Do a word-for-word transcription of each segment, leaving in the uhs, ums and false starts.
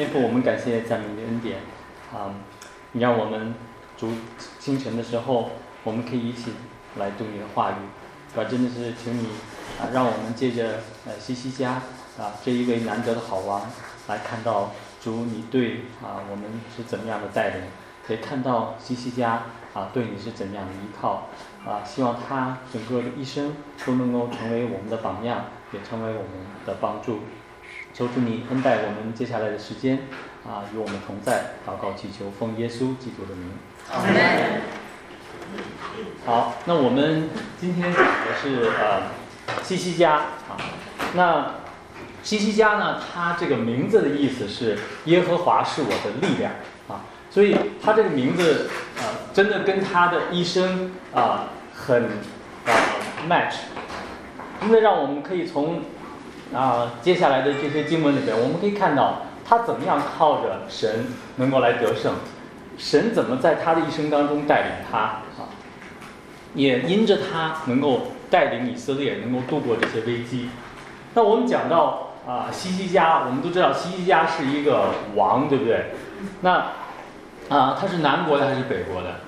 天父，我们感谢赞美你的恩典啊！你让我们主清晨的时候，我们可以一起来读你的话语，是吧？真的是请你啊，让我们借着呃西西家啊这一位难得的好王，来看到主你对啊我们是怎么样的带领，也看到西西家啊对你是怎样的依靠啊！希望他整个的一生都能够成为我们的榜样，也成为我们的帮助。求主你恩待我们接下来的时间啊，与我们同在。祷告祈求，奉耶稣基督的名。 阿门。 好，那我们今天讲的是呃西西家啊。那西西家呢，他这个名字的意思是耶和华是我的力量啊，所以他这个名字啊、呃，真的跟他的一生啊、呃、很呃 match， 真的让我们可以从啊，接下来的这些经文里边，我们可以看到他怎么样靠着神能够来得胜，神怎么在他的一生当中带领他啊，也因着他能够带领以色列能够度过这些危机。那我们讲到啊西西家，我们都知道西西家是一个王，对不对？那啊他是南国的还是北国的？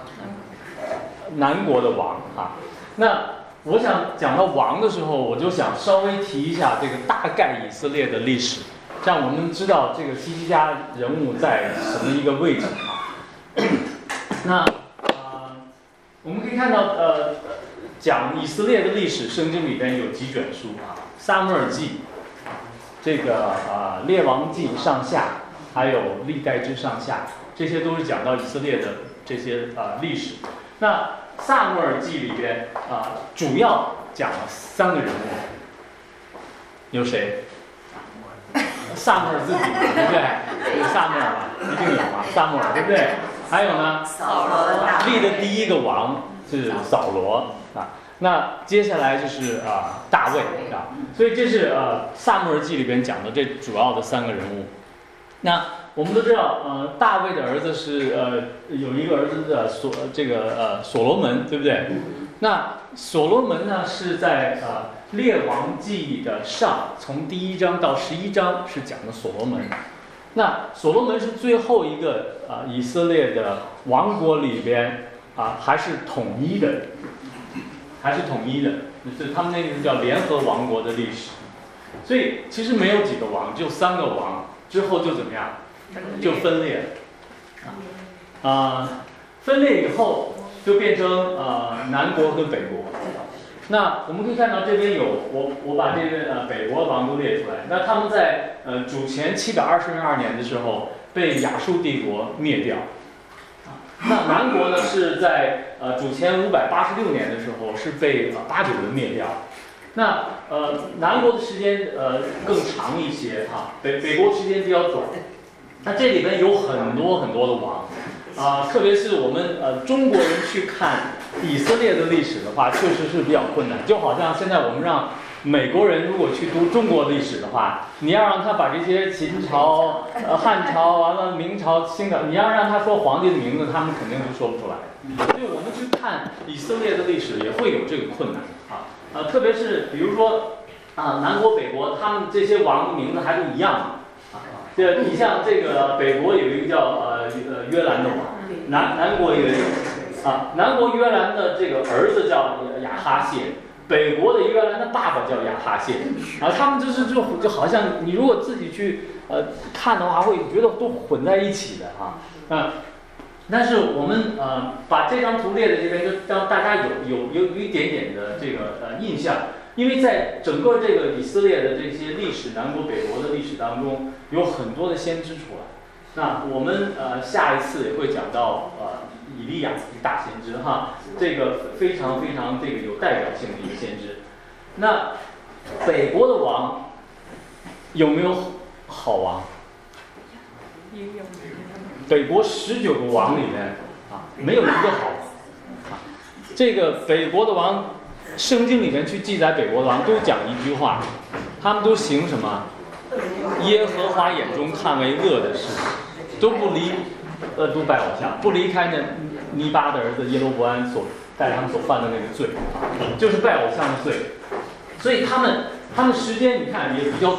南国的王啊，那。我想讲到王的时候，我就想稍微提一下这个大概以色列的历史，让我们知道这个西西家人物在什么一个位置啊。那呃，我们可以看到呃，讲以色列的历史，圣经里边有几卷书啊，撒母耳记，这个啊、呃、列王记上下，还有历代志上下，这些都是讲到以色列的这些啊、呃、历史。那撒母耳记里边啊、呃，主要讲了三个人物，有谁？撒母耳自己，对不对？有撒母耳吧，一定有吧？撒母耳，对不对？还有呢？ 扫罗的大立的第一个王是扫罗啊。那接下来就是啊、呃、大卫啊，所以这是呃撒母耳记里边讲的这主要的三个人物。那我们都知道，呃，大卫的儿子是呃有一个儿子的所这个呃所罗门，对不对？那所罗门呢是在呃列王记的上，从第一章到十一章是讲的所罗门。那所罗门是最后一个啊、呃、以色列的王国里边啊、呃、还是统一的，还是统一的，就是他们那个叫联合王国的历史。所以其实没有几个王，就三个王。之后就怎么样？就分裂了，啊、呃，分裂以后就变成呃南国跟北国。那我们可以看到这边有我我把这个呃北国王都列出来。那他们在呃主前七百二十二年的时候被亚述帝国灭掉。那南国呢是在呃主前五百八十六年的时候是被呃巴比伦灭掉。那呃南国的时间呃更长一些哈、啊，北北国时间比较短。那这里边有很多很多的王啊，特别是我们呃中国人去看以色列的历史的话，确实是比较困难。就好像现在我们让美国人如果去读中国历史的话，你要让他把这些秦朝、呃汉朝完了明朝、清朝，你要让他说皇帝的名字，他们肯定都说不出来。所以我们去看以色列的历史也会有这个困难啊。呃，特别是比如说啊，南国、北国，他们这些王的名字还不一样啊。这你像这个北国有一个叫呃呃约兰的王，南南国也有啊，南国约兰的这个儿子叫亚哈谢，北国的约兰的爸爸叫亚哈谢，啊，他们就是就就好像你如果自己去呃看的话，会觉得都混在一起的啊，嗯。但是我们呃把这张图列在这边，就让大家有有有有一点点的这个呃印象，因为在整个这个以色列的这些历史，南国北国的历史当中，有很多的先知出来。那我们呃下一次也会讲到呃以利亚大先知哈，这个非常非常这个有代表性的一个先知。那北国的王有没有好王？ 也有。 北国十九个王里面啊，没有一个好王啊。这个北国的王，圣经里面去记载北国的王都讲一句话，他们都行什么？耶和华眼中看为恶的事，都不离，呃，都拜偶像，不离开那尼巴的儿子耶罗伯安所带他们所犯的那个罪，就是拜偶像的罪。所以他们他们时间你看也比较短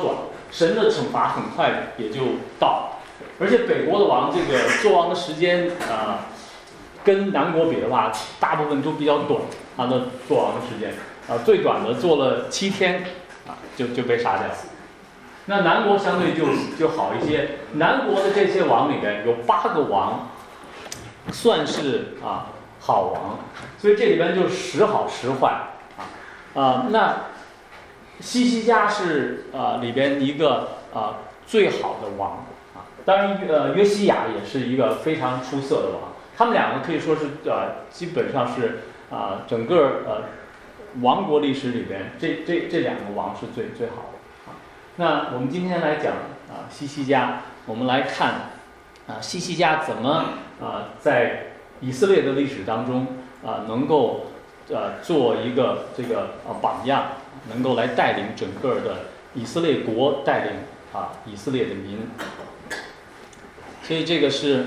神的惩罚很快也就到。而且北国的王这个做王的时间啊、呃，跟南国比的话，大部分都比较短，他的做王的时间啊、呃，最短的做了七天啊，就就被杀掉了。那南国相对就就好一些，南国的这些王里边有八个王，算是啊好王，所以这里边就时好时坏啊啊、呃。那西西家是啊、呃、里边一个啊、呃、最好的王啊，当然呃约西亚也是一个非常出色的王，他们两个可以说是呃基本上是啊、呃、整个呃王国历史里边这这这两个王是最最好的。那我们今天来讲啊西西家，我们来看啊西西家怎么啊在以色列的历史当中啊能够呃做一个这个啊榜样，能够来带领整个的以色列国，带领啊以色列的民。所以这个是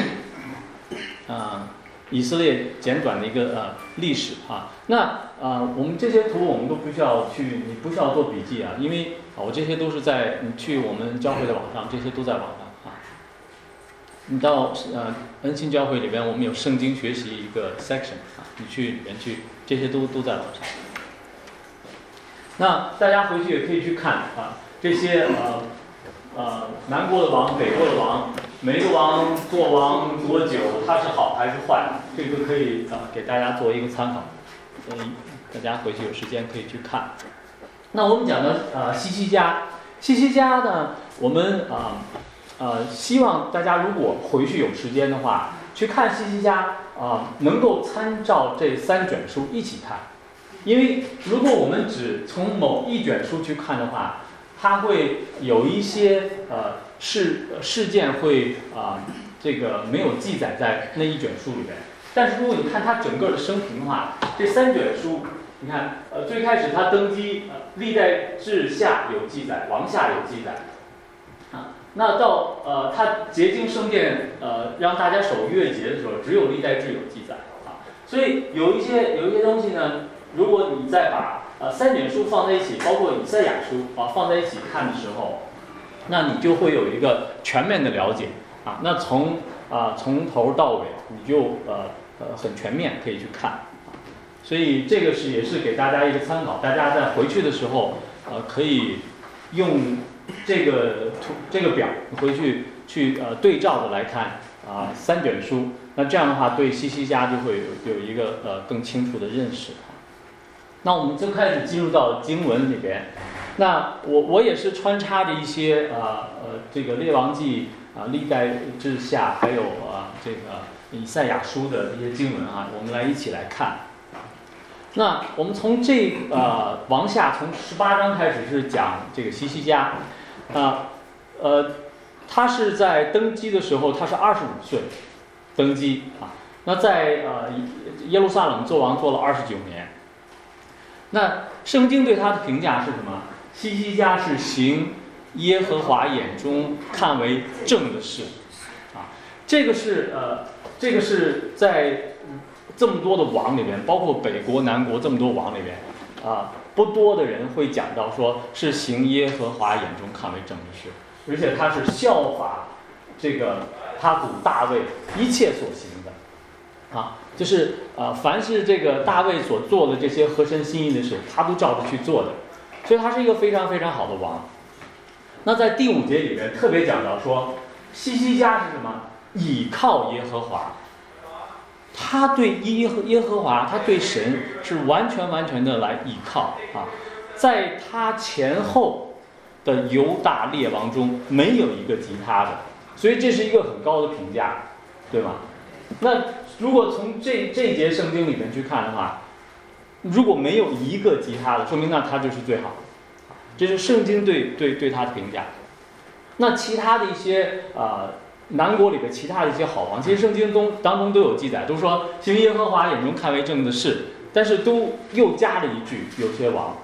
啊以色列简短的一个呃历史啊。那啊、呃、我们这些图我们都不需要去，你不需要做笔记啊，因为啊，我这些都是在你去我们教会的网上，这些都在网上啊。你到呃恩信教会里边，我们有圣经学习一个 section 啊，你去里面去，这些都都在网上。那大家回去也可以去看啊，这些呃呃南国的王、北国的王，每个王做王多久，他是好还是坏，这个可以啊给大家做一个参考。嗯，大家回去有时间可以去看。那我们讲的呃西西家，西西家呢，我们啊 呃, 呃希望大家如果回去有时间的话，去看西西家啊、呃，能够参照这三卷书一起看，因为如果我们只从某一卷书去看的话，它会有一些呃事事件会啊、呃、这个没有记载在那一卷书里面。但是如果你看他整个的生平的话，这三卷书，你看，呃，最开始他登基，呃，历代志下有记载，王下有记载，啊，那到呃他洁净圣殿，呃，让大家守逾越节的时候，只有历代志有记载，啊，所以有一些有一些东西呢，如果你再把呃三卷书放在一起，包括以赛亚书啊放在一起看的时候，那你就会有一个全面的了解，啊，那从啊从头到尾你就呃。呃，很全面，可以去看，所以这个是也是给大家一个参考，大家在回去的时候，呃，可以用这个图这个表回去去呃对照的来看啊、呃、三卷书，那这样的话对西西家就会有有一个呃更清楚的认识。那我们就开始进入到经文里边，那我我也是穿插着一些呃呃这个列王记啊、历代志下，还有啊、呃、这个。以赛亚书的一些经文啊，我们来一起来看。那我们从这呃往下，从十八章开始是讲这个西西家，啊呃，他是在登基的时候，他是二十五岁登基啊。那在呃耶路撒冷做王做了二十九年。那圣经对他的评价是什么？西西家是行耶和华眼中看为正的事啊，这个是呃。这个是在这么多的王里边，包括北国、南国这么多王里边，啊，不多的人会讲到说是行耶和华眼中看为正的事，而且他是效法这个他祖大卫一切所行的，啊，就是啊，凡是这个大卫所做的这些合神心意的事，他都照着去做的，所以他是一个非常非常好的王。那在第五节里面特别讲到说，西西家是什么？倚靠耶和华，他对耶和耶和华，他对神是完全完全的来倚靠啊，在他前后的犹大列王中没有一个及他的，所以这是一个很高的评价，对吗？那如果从这这节圣经里面去看的话，如果没有一个及他的，说明那他就是最好的，这是圣经对对对他的评价。那其他的一些啊。呃南国里的其他的一些好王，其实圣经中当中都有记载，都说行耶和华眼中看为正的事，但是都又加了一句：有些王，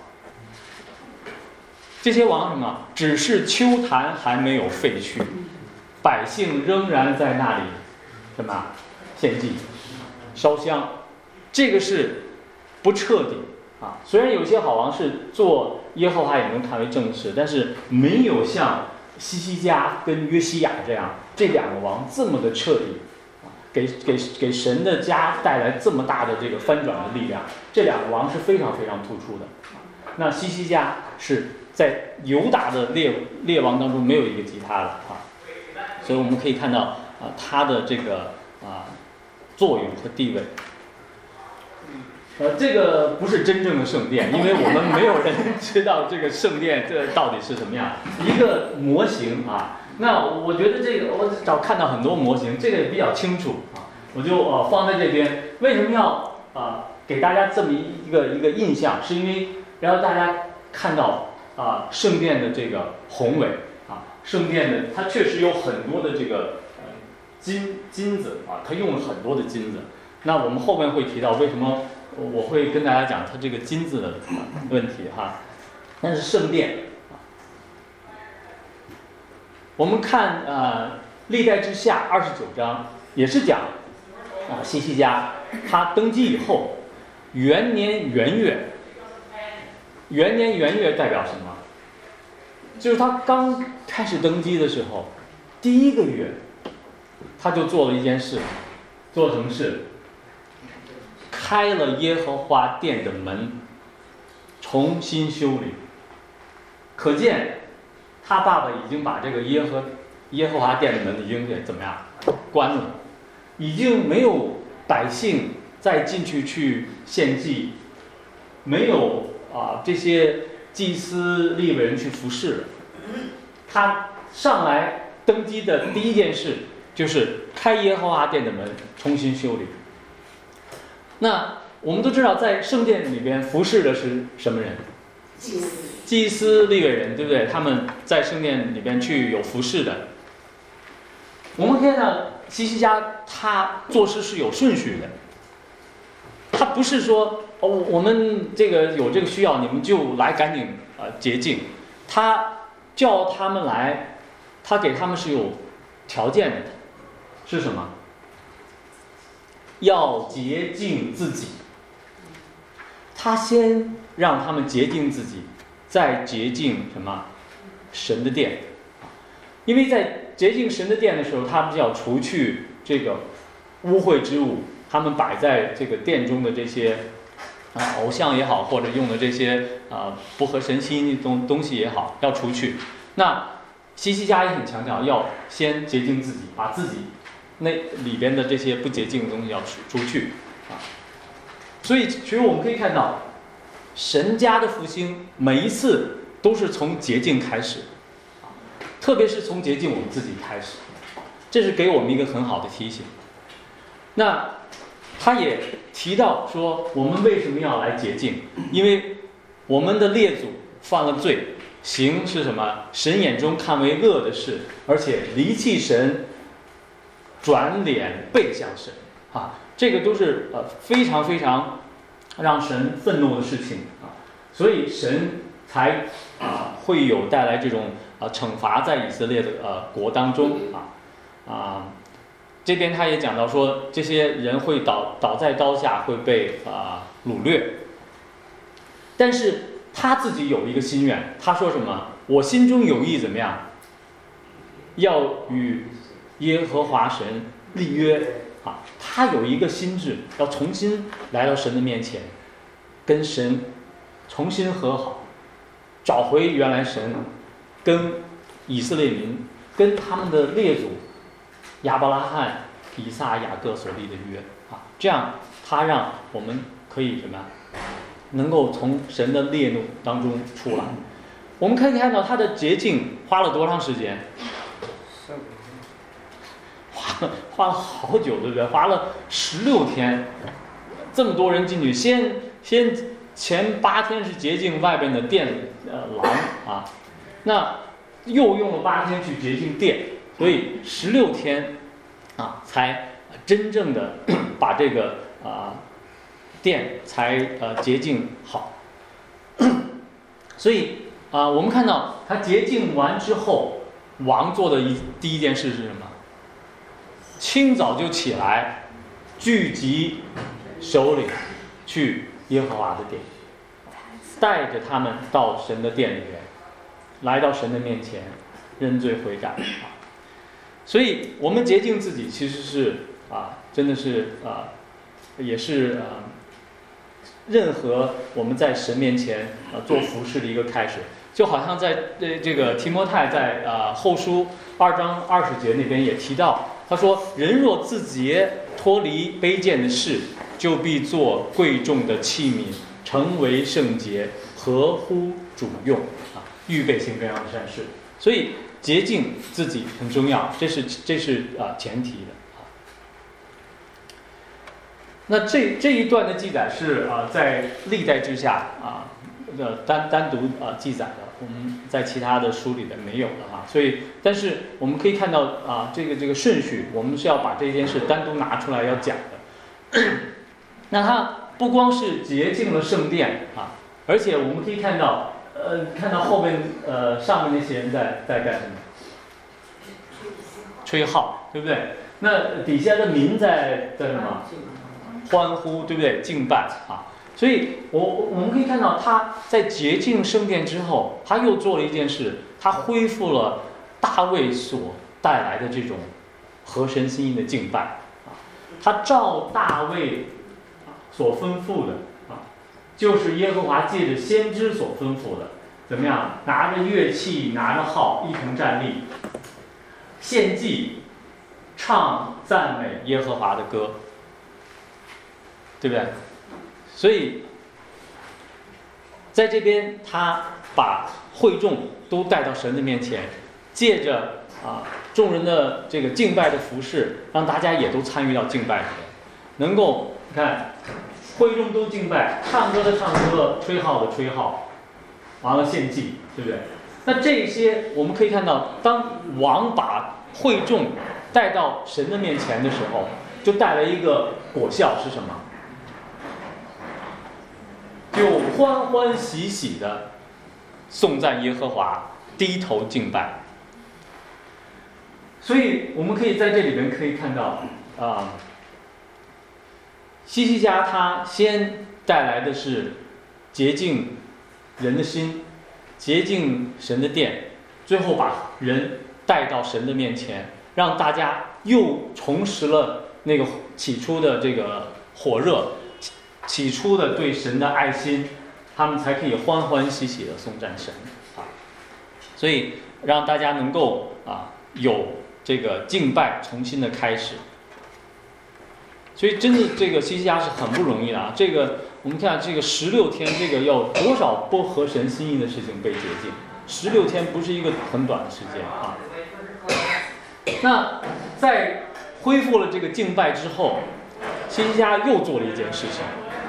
这些王什么？只是丘坛还没有废去，百姓仍然在那里什么献祭、烧香，这个是不彻底啊。虽然有些好王是做耶和华也能看为正事，但是没有像西西家跟约西亚这样这两个王这么的彻底，给给给神的家带来这么大的这个翻转的力量。这两个王是非常非常突出的。那西西家是在犹大的列列王当中没有一个及他的啊，所以我们可以看到啊他的这个啊作用和地位。呃，这个不是真正的圣殿，因为我们没有人知道这个圣殿这到底是什么样，一个模型啊。那我觉得这个我找看到很多模型，这个也比较清楚啊，我就呃放在这边。为什么要啊、呃、给大家这么一个一个印象？是因为让大家看到啊、呃、圣殿的这个宏伟啊，圣殿的它确实有很多的这个呃金金子啊，它用了很多的金子。那我们后面会提到为什么。我会跟大家讲它这个金字的问题哈，但是圣殿，我们看呃历代之下二十九章也是讲啊西西家他登基以后元年元月，元年元月代表什么？就是他刚开始登基的时候，第一个月他就做了一件事，做什么事？开了耶和华殿的门，重新修理。可见他爸爸已经把这个耶和耶和华殿的门已经给怎么样关了，已经没有百姓再进去去献祭，没有啊这些祭司利未人去服侍了。他上来登基的第一件事就是开耶和华殿的门，重新修理。那我们都知道，在圣殿里边服侍的是什么人？ 祭司、 祭司利未人，对不对？他们在圣殿里边去有服侍的。我们看到西西家他做事是有顺序的，他不是说哦，我们这个有这个需要，你们就来赶紧呃洁净。他叫他们来，他给他们是有条件的，是什么？要洁净自己，他先让他们洁净自己，再洁净什么？神的殿。因为在洁净神的殿的时候，他们就要除去这个污秽之物，他们摆在这个殿中的这些啊偶像也好，或者用的这些啊不合神心的东东西也好，要除去。那西西家也很强调，要先洁净自己，把自己那里边的这些不洁净的东西要除除去啊。所以其实我们可以看到，神家的复兴每一次都是从洁净开始，特别是从洁净我们自己开始，这是给我们一个很好的提醒。那他也提到说，我们为什么要来洁净？因为我们的列祖犯了罪，行是什么？神眼中看为恶的事，而且离弃神，转脸背向神啊，这个都是呃非常非常让神愤怒的事情啊，所以神才啊会有带来这种啊惩罚在以色列的呃国当中啊啊，这边他也讲到说，这些人会倒倒在刀下，会被啊掳掠，但是他自己有一个心愿，他说什么？我心中有意怎么样？要与耶和华神立约啊！他有一个心志，要重新来到神的面前，跟神重新和好，找回原来神跟以色列民、跟他们的列祖亚伯拉罕、以撒、雅各所立的约啊！这样，他让我们可以什么？能够从神的烈怒当中出来。我们可以看到他的洁净花了多长时间？花了花了好久，对不对？花了十六天，这么多人进去，先先前八天是洁净外边的殿呃廊啊，那又用了八天去洁净殿，所以十六天啊才真正的把这个啊。殿才呃洁净好，所以啊、呃，我们看到他洁净完之后，王做的一第一件事是什么？清早就起来，聚集首领去耶和华的殿。 带着他们到神的殿里边，来到神的面前，认罪悔改啊。所以我们洁净自己，其实是啊，真的是啊，也是啊，任何我们在神面前啊做服事的一个开始。就好像在呃这个提摩太在啊后书二章二十节那边也提到，他说：“人若自洁，脱离卑贱的事，就必做贵重的器皿，成为圣洁，合乎主用啊，预备行各样的善事。”所以洁净自己很重要，这是这是啊前提的啊。那这这一段的记载是啊在历代之下啊的单单独啊记载的。我们在其他的书里面没有了啊，所以但是我们可以看到啊，这个这个顺序，我们是要把这件事单独拿出来要讲的。那它不光是洁净了圣殿啊，而且我们可以看到，呃，看到后面呃上面那些人在在干什么？吹号，对不对？那底下的民在在什么？欢呼，对不对？敬拜啊。所以我我们可以看到，他在洁净圣殿之后，他又做了一件事，他恢复了大卫所带来的这种合神心意的敬拜啊。他照大卫所吩咐的啊，就是耶和华借着先知所吩咐的，怎么样？拿着乐器，拿着号，一同站立，献祭，唱赞美耶和华的歌，对不对？所以，在这边他把会众都带到神的面前，借着啊众人的这个敬拜的服饰，让大家也都参与到敬拜里面，能够你看会众都敬拜，唱歌的唱歌，吹号的吹号，完了献祭，对不对？那这些我们可以看到，当王把会众带到神的面前的时候，就带来一个果效是什么？就欢欢喜喜的颂赞耶和华，低头敬拜。所以我们可以在这里边可以看到啊、呃，希西家他先带来的是洁净人的心，洁净神的殿，最后把人带到神的面前，让大家又重拾了那个起初的这个火热，起初的对神的爱心，他们才可以欢欢喜喜的颂赞神啊。所以让大家能够啊有这个敬拜重新的开始。所以真的这个希西家是很不容易的啊。这个我们看这个十六天，这个要多少不合神心意的事情被洁净，十六天不是一个很短的时间啊。那在恢复了这个敬拜之后，希西家又做了一件事情。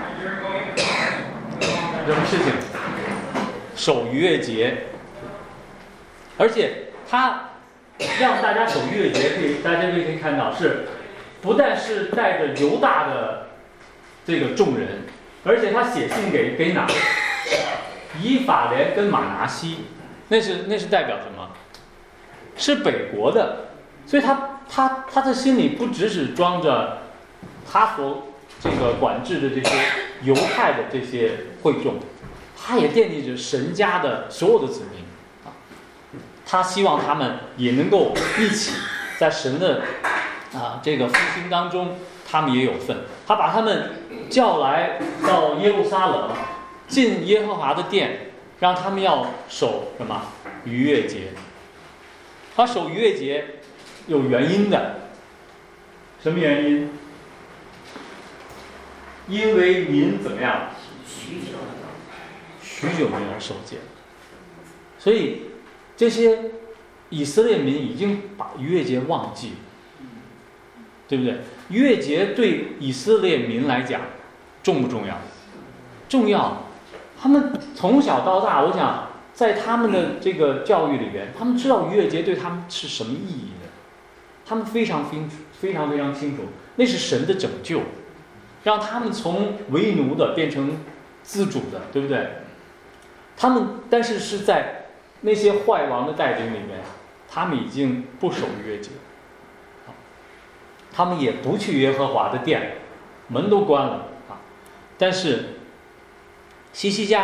什么事情？守逾越节，而且他让大家守逾越节，可以大家可以看到是不但是带着犹大的这个众人，而且他写信给给哪？以法莲跟马拿西，那是那是代表什么？是北国的，所以他他他的心里不只是装着他所这个管制的这些犹太的这些会众，他也惦记着神家的所有的子民啊，他希望他们也能够一起在神的啊这个复兴当中，他们也有份。他把他们叫来到耶路撒冷，进耶和华的殿，让他们要守什么？逾越节。他守逾越节有原因的，什么原因？因为民怎么样？许久许久没有守节，所以这些以色列民已经把逾越节忘记了，对不对？逾越节对以色列民来讲重不重要？重要。他们从小到大，我想在他们的这个教育里边，他们知道逾越节对他们是什么意义的，他们非常非非常非常清楚，那是神的拯救。让他们从为奴的变成自主的，对不对？他们但是是在那些坏王的带领里面，他们已经不守逾越节，他们也不去耶和华的殿，门都关了啊。但是希西家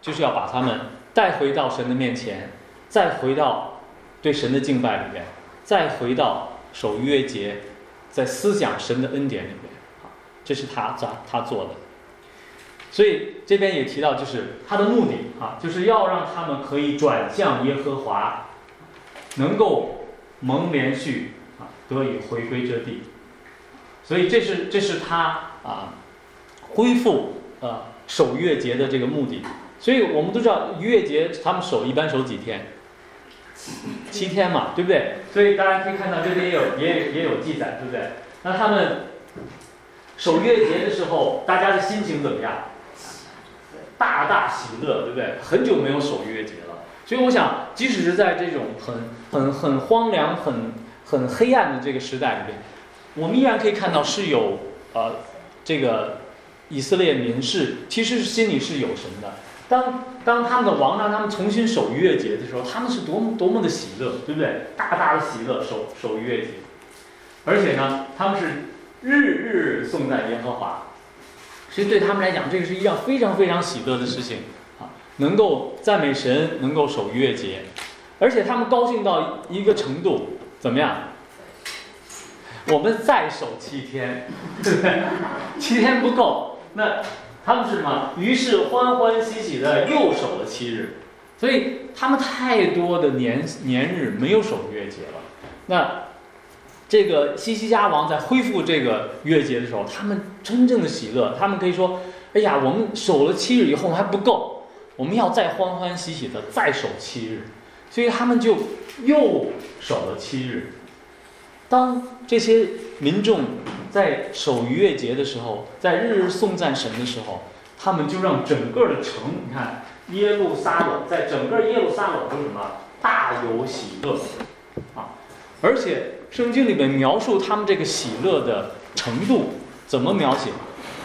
就是要把他们带回到神的面前，再回到对神的敬拜里面，再回到守逾越节，在思想神的恩典里面，这是他他他做的。所以这边也提到，就是他的目的啊，就是要让他们可以转向耶和华，能够蒙连续啊，得以回归这地。所以这是这是他啊恢复呃守逾越节的这个目的。所以我们都知道逾越节他们守一般守几天？七天嘛，对不对？所以大家可以看到这边也有也也有记载，对不对？那他们守逾越节的时候，大家的心情怎么样？大大喜乐，对不对？很久没有守逾越节了，所以我想，即使是在这种很很很荒凉、很很黑暗的这个时代里边，我们依然可以看到是有呃这个以色列民是其实是心里是有神的。当当他们的王让他们重新守逾越节的时候，他们是多么多么的喜乐，对不对？大大的喜乐守守逾越节，而且呢，他们是日日颂赞耶和华。所以对他们来讲，这个是一样非常非常喜乐的事情啊！能够赞美神，能够守逾越节，而且他们高兴到一个程度，怎么样？我们再守七天，对不对？七天不够，那他们是什么？于是欢欢喜喜的又守了七日。所以他们太多的年年日没有守逾越节了。那这个西西家王在恢复这个逾越节的时候，他们真正的喜乐，他们可以说：“哎呀，我们守了七日以后还不够，我们要再欢欢喜喜的再守七日。”所以他们就又守了七日。当这些民众在守逾越节的时候，在日日颂赞神的时候，他们就让整个的城，你看耶路撒冷，在整个耶路撒冷都什么大有喜乐啊！而且圣经里面描述他们这个喜乐的程度，怎么描写？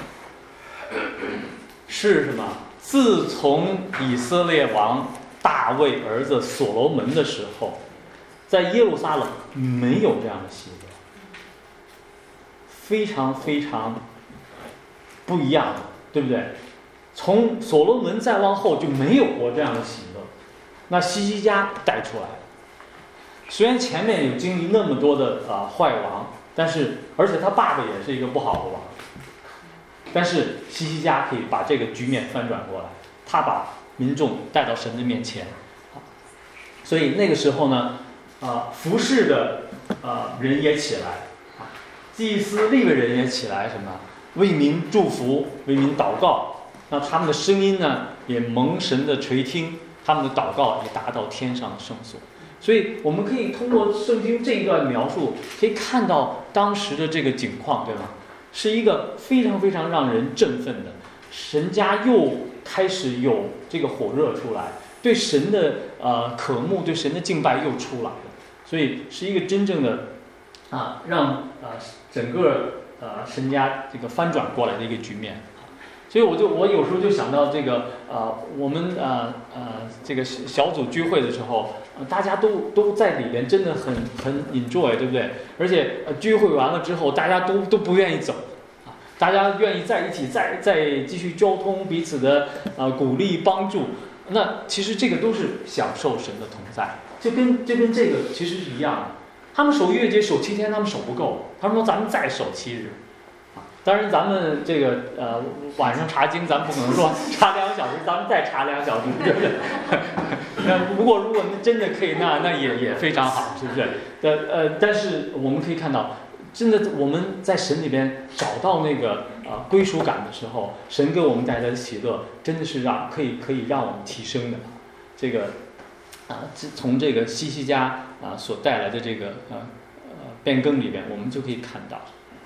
是什么？自从以色列王大卫儿子所罗门的时候，在耶路撒冷没有这样的喜乐，非常非常不一样的，对不对？从所罗门再往后就没有过这样的喜乐，那西西家带出来了。虽然前面有经历那么多的啊、呃、坏王，但是而且他爸爸也是一个不好的王，但是西西家可以把这个局面翻转过来，他把民众带到神的面前，所以那个时候呢，啊、呃、服侍的啊、呃、人也起来，啊祭司利未人也起来，什么为民祝福，为民祷告，那他们的声音呢也蒙神的垂听，他们的祷告也达到天上的圣所。所以我们可以通过圣经这一段描述，可以看到当时的这个景况，对吗？是一个非常非常让人振奋的，神家又开始有这个火热出来，对神的呃渴慕，对神的敬拜又出来了，所以是一个真正的啊让呃整个呃神家这个翻转过来的一个局面。所以我就我有时候就想到这个呃我们呃呃这个小组聚会的时候，呃、大家都都在里边真的很很 enjoy， 对不对？而且、呃、聚会完了之后，大家都都不愿意走，啊，大家愿意在一起再再继续交通，彼此的呃鼓励帮助。那其实这个都是享受神的同在，就跟就跟这个其实是一样的。他们守逾越节守七天，他们守不够，他们说咱们再守七日。当然，咱们这个呃晚上查经，咱们不可能说查两个小时，咱们再查两个小时，对不对？那不过如果真的可以，那那也也非常好，是不是？呃呃，但是我们可以看到，真的我们在神里边找到那个呃归属感的时候，神给我们带来的喜乐，真的是让可以可以让我们提升的。这个啊，从这个西西家啊所带来的这个呃呃变更里边，我们就可以看到。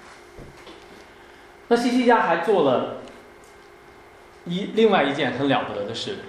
那西西家还做了一另外一件很了不得的事，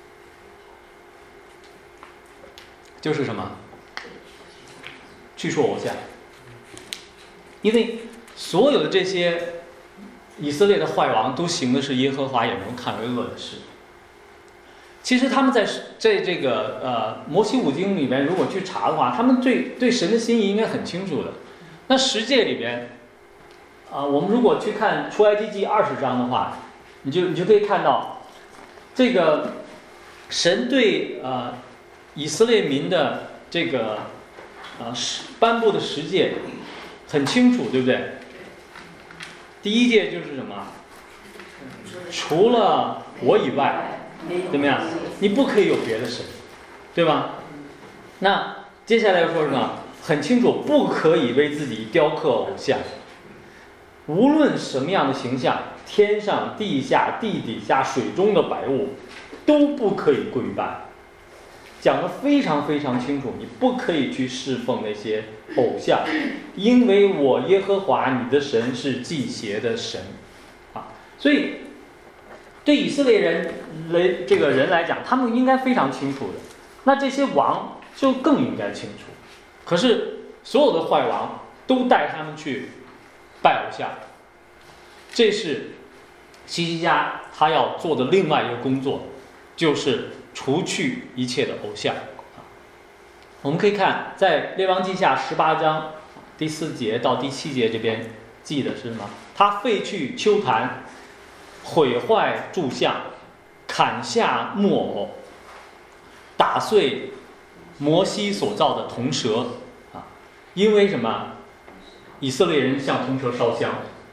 就是什么？去除偶像。因为所有的这些以色列的坏王都行的是耶和华眼中看为恶的事。其实他们在在这个呃摩西五经里边，如果去查的话，他们对对神的心意应该很清楚的。那十诫里边。啊，我们如果去看出埃及记二十章的话，你就你就可以看到，这个神对呃以色列民的这个呃颁布的十诫很清楚，对不对？第一诫就是什么？除了我以外，怎么样？你不可以有别的神，对吧？那接下来又说什么？很清楚，不可以为自己雕刻偶像，无论什么样的形象，天上、地下、地底下、水中的百物，都不可以跪拜。讲得非常非常清楚，你不可以去侍奉那些偶像，因为我耶和华你的神是忌邪的神，啊，所以对以色列人来这个人来讲，他们应该非常清楚的。那这些王就更应该清楚。可是所有的坏王都带他们去拜偶像，这是希西家他要做的另外一个工作，就是除去一切的偶像。我们可以看在列王记下十八章第四节到第七节这边记的是什么？他废去丘坛，毁坏柱像，砍下木偶，打碎摩西所造的铜蛇啊！因为什么？以色列人向铜蛇烧香。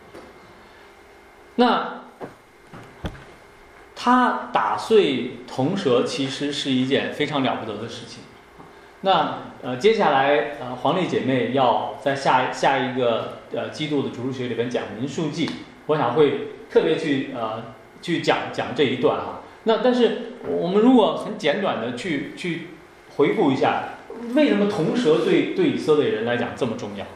那他打碎铜蛇其实是一件非常了不得的事情。那呃，接下来呃，黄丽姐妹要在下下一个呃基督的主日学里边讲民数记，我想会特别去呃去讲讲这一段啊。那但是我们如果很简短的去去回顾一下，为什么铜蛇对对以色列人来讲这么重要？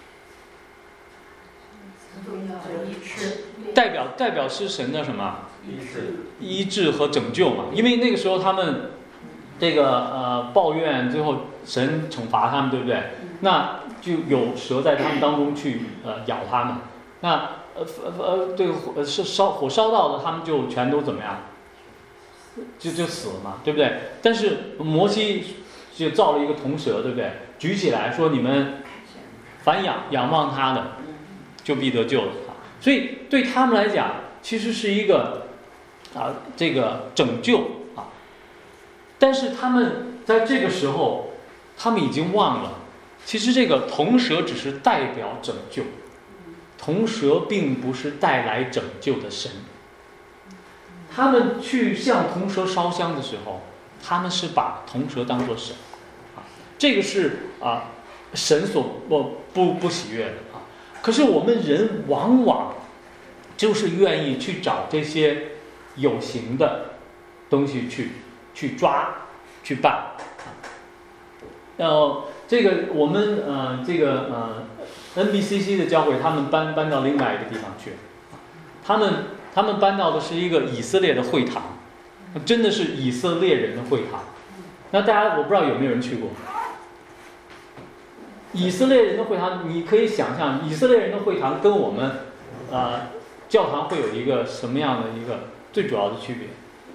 代表代表是神的什么？医治医治和拯救嘛。因为那个时候他们这个呃抱怨，最后神惩罚他们，对不对？那就有蛇在他们当中去呃咬他们。那呃呃这个火是烧火烧到的，他们就全都怎么样？就就死了嘛，对不对？但是摩西就造了一个铜蛇，对不对？举起来说你们凡仰仰望他的，就必得救了。所以对他们来讲，其实是一个啊这个拯救啊。但是他们在这个时候，他们已经忘了，其实这个铜蛇只是代表拯救，铜蛇并不是带来拯救的神。他们去向铜蛇烧香的时候，他们是把铜蛇当作神，啊，这个是啊神所不不不喜悦的啊。可是我们人往往就是愿意去找这些有形的东西去去抓去办。然后这个我们呃这个呃 N B C C 的教会，他们搬搬到另外一个地方去，他们。他们搬到的是一个以色列的会堂，真的是以色列人的会堂。那大家我不知道有没有人去过以色列人的会堂？你可以想象以色列人的会堂跟我们呃教堂会有一个什么样的一个最主要的区别？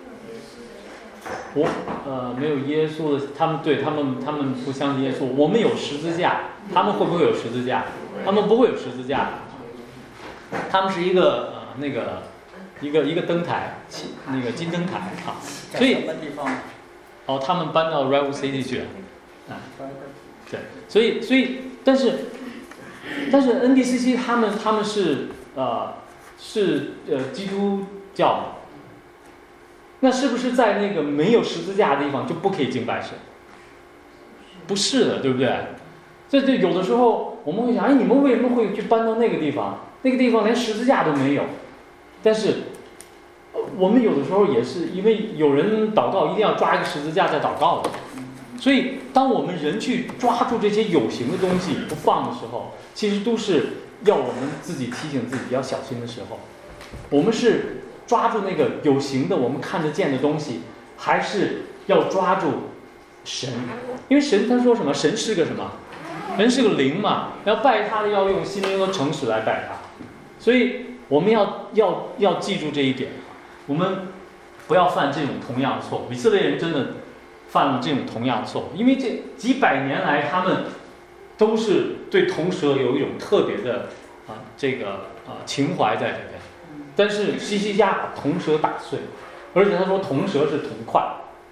我呃没有耶稣的，他们对他们他们不相信耶稣。我们有十字架，他们会不会有十字架？他们不会有十字架，他们是一个呃那个。一个一个灯台，那个金灯台啊，所以哦，他们搬到 Rival City 去了，啊，对，所以所以但是但是 N D C C 他们他们是呃是呃基督教嘛，那是不是在那个没有十字架的地方就不可以敬拜神？不是的，对不对？这这有的时候我们会想，哎，你们为什么会去搬到那个地方？那个地方连十字架都没有。但是，我们有的时候也是因为有人祷告一定要抓一个十字架在祷告的，所以当我们人去抓住这些有形的东西不放的时候，其实都是要我们自己提醒自己要小心的时候。我们是抓住那个有形的我们看得见的东西，还是要抓住神？因为神他说什么？神是个什么？神是个灵嘛，要拜他的要用心灵和诚实来拜他，所以。我们要要要记住这一点，我们不要犯这种同样的错误。以色列人真的犯了这种同样的错误，因为这几百年来他们都是对铜蛇有一种特别的啊这个啊情怀在里面。但是希西家把铜蛇打碎，而且他说铜蛇是铜块，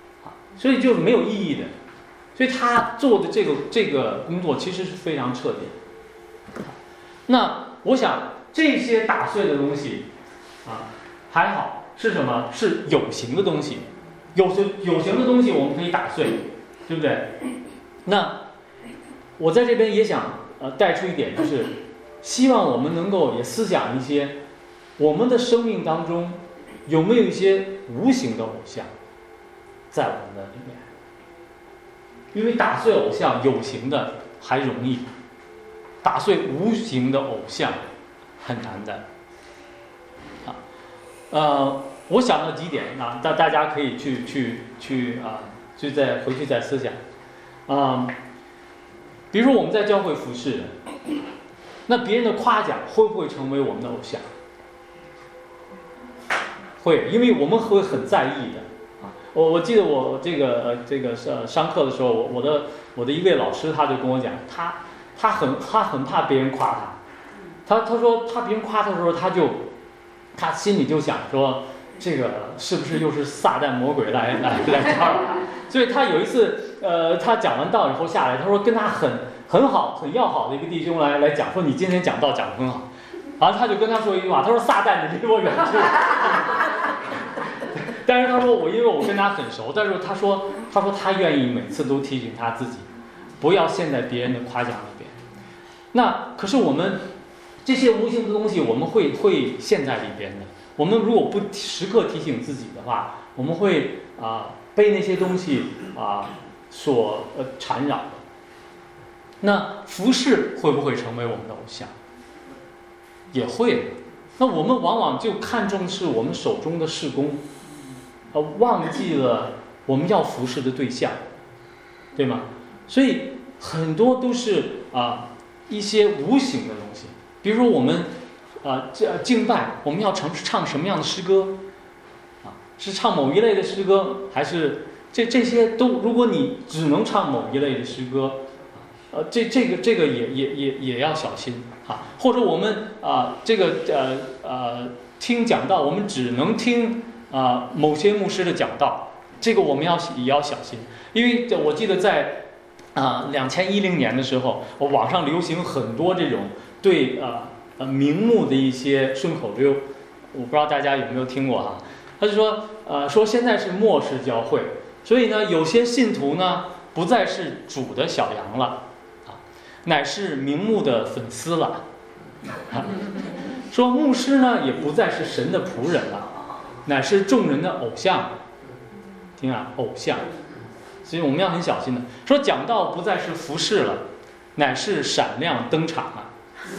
所以就没有意义的。所以他做的这个这个工作其实是非常彻底的。那我想这些打碎的东西啊，还好是什么？是有形的东西，有形有形的东西我们可以打碎，对不对？那我在这边也想呃带出一点，就是希望我们能够也思想一些，我们的生命当中有没有一些无形的偶像在我们的里面？因为打碎偶像有形的还容易，打碎无形的偶像很难的。啊，呃，我想了几点啊，大大家可以去去去啊，去再回去再思想。啊，比如说我们在教会服侍，那别人的夸奖会不会成为我们的偶像？会，因为我们会很在意的。我我记得我这个呃这个呃上课的时候，我我的我的一位老师他就跟我讲，他他很他很怕别人夸他，他他说他别人夸他的时候，他就他心里就想说，这个是不是又是撒旦魔鬼来来来招他？所以他有一次呃他讲完道以后下来，他说跟他很很好很要好的一个弟兄来来讲说，你今天讲道讲得很好，然后他就跟他说一句话，他说撒旦你离我远去。但是他说我因为我跟他很熟，但是他说他说他愿意每次都提醒他自己，不要陷在别人的夸奖里边。那可是我们这些无形的东西，我们会会陷在里边的。我们如果不时刻提醒自己的话，我们会啊、呃、被那些东西啊、呃、所呃缠绕的。那服饰会不会成为我们的偶像？也会。那我们往往就看重是我们手中的事工。呃，忘记了我们要服侍的对象，对吗？所以很多都是啊、呃、一些无形的东西，比如说我们啊这、呃、敬拜，我们要唱唱什么样的诗歌啊？是唱某一类的诗歌，还是这这些都？如果你只能唱某一类的诗歌，呃，这这个这个也也也也要小心啊。或者我们啊、呃、这个呃呃听讲道，我们只能听。啊、呃，某些牧师的讲道，这个我们要也要小心，因为我记得在啊两千一零年的时候，我网上流行很多这种对呃呃名目的一些顺口溜，我不知道大家有没有听过哈。他就说呃说现在是末世教会，所以呢有些信徒呢不再是主的小羊了啊，乃是名目的粉丝了。啊、说牧师呢也不再是神的仆人了。乃是众人的偶像，听啊，偶像，所以我们要很小心的。说讲道不再是服侍了，乃是闪亮登场了；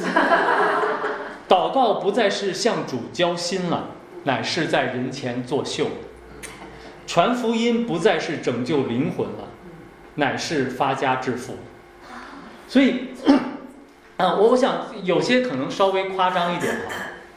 祷告不再是向主交心了，乃是在人前作秀；传福音不再是拯救灵魂了，乃是发家致富。所以，啊，我我想有些可能稍微夸张一点啊。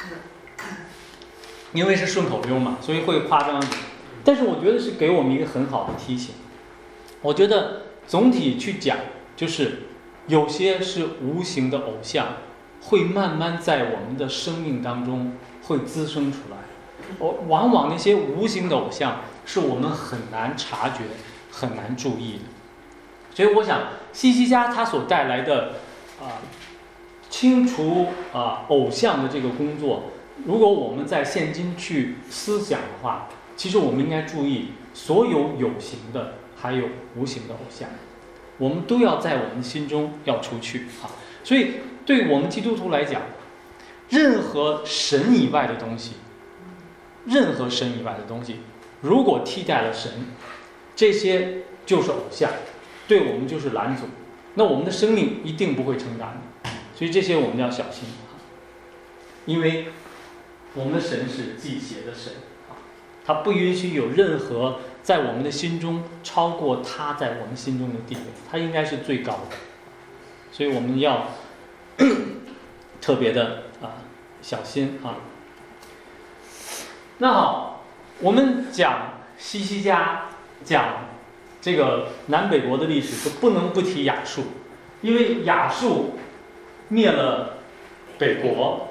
因为是顺口溜嘛，所以会夸张一点，但是我觉得是给我们一个很好的提醒。我觉得总体去讲，就是有些是无形的偶像，会慢慢在我们的生命当中会滋生出来。我往往那些无形的偶像是我们很难察觉、很难注意的。所以我想，西西家他所带来的啊、呃、清除啊、呃、偶像的这个工作。如果我们在现今去思想的话，其实我们应该注意所有有形的还有无形的偶像，我们都要在我们心中要除去啊。所以对我们基督徒来讲，任何神以外的东西，任何神以外的东西，如果替代了神，这些就是偶像，对我们就是拦阻，那我们的生命一定不会成长的。所以这些我们要小心啊，因为我们的神是忌邪的神啊，他不允许有任何在我们的心中超过他在我们心中的地位，他应该是最高的，所以我们要特别的啊小心啊。那好，我们讲西西家，讲这个南北国的历史，就不能不提亚述，因为亚述灭了北国。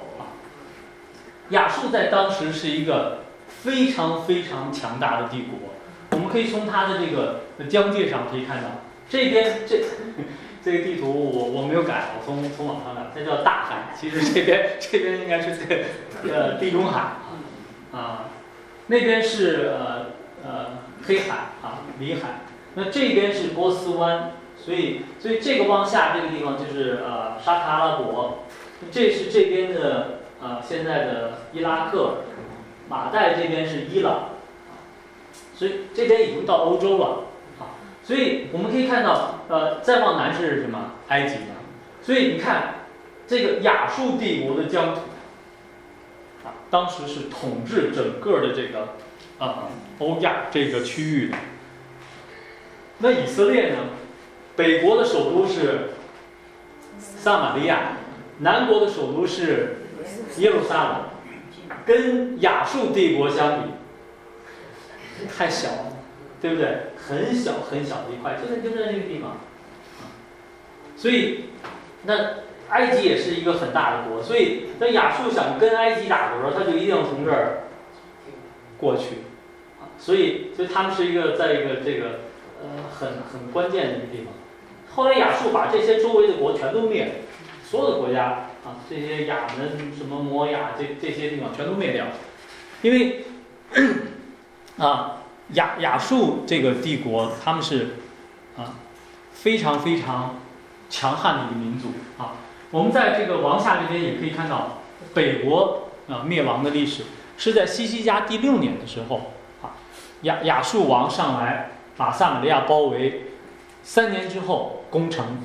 亚述在当时是一个非常非常强大的帝国，我们可以从它的这个疆界上可以看到，这边这这个地图我我没有改，我从从网上改，这叫大海，其实这边这边应该是这个呃地中海啊，那边是呃呃黑海啊里海，那这边是波斯湾，所以所以这个往下这个地方就是呃沙特阿拉伯，这是这边的呃现在的伊拉克，马代这边是伊朗。所以这边已经到欧洲了，啊，所以我们可以看到，呃，再往南是什么？埃及了。所以你看，这个亚述帝国的疆土，啊，当时是统治整个的这个，啊，欧亚这个区域的。那以色列呢？北国的首都是撒玛利亚，南国的首都是耶路撒冷，跟亚述帝国相比。太小了，对不对？很小很小的一块，就在就在这个地方。所以，那埃及也是一个很大的国，所以那亚述想跟埃及打的时候，他就一定要从这儿过去。所以，所以他们是一个在一个这个呃很很关键的一个地方。后来亚述把这些周围的国全都灭了，所有的国家啊，这些亚门、什么摩亚这这些地方全都灭掉了，因为。啊，亚亚述这个帝国，他们是啊非常非常强悍的一个民族啊。我们在这个王下这边也可以看到，北国啊灭亡的历史是在西西家第六年的时候啊，亚亚述王上来把撒玛利亚包围，三年之后攻城，